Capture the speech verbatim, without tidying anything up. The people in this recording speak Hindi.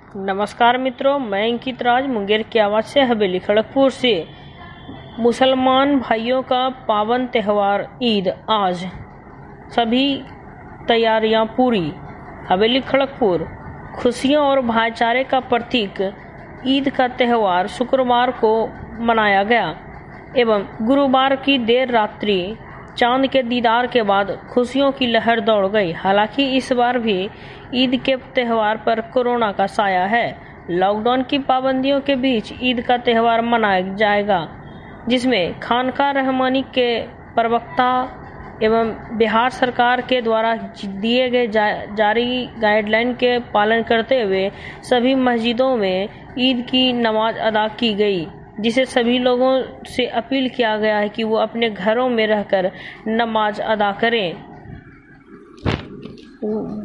नमस्कार मित्रों, मैं अंकित राज मुंगेर की आवाज़ से हवेली खड़गपुर से। मुसलमान भाइयों का पावन त्यौहार ईद आज, सभी तैयारियां पूरी। हवेली खड़गपुर खुशियों और भाईचारे का प्रतीक ईद का त्यौहार शुक्रवार को मनाया गया एवं गुरुवार की देर रात्रि चांद के दीदार के बाद खुशियों की लहर दौड़ गई। हालांकि इस बार भी ईद के त्यौहार पर कोरोना का साया है। लॉकडाउन की पाबंदियों के बीच ईद का त्यौहार मनाया जाएगा, जिसमें खानका रहमानी के प्रवक्ता एवं बिहार सरकार के द्वारा दिए गए जा, जारी गाइडलाइन के पालन करते हुए सभी मस्जिदों में ईद की नमाज अदा की गई, जिसे सभी लोगों से अपील किया गया है कि वो अपने घरों में रहकर नमाज अदा करें।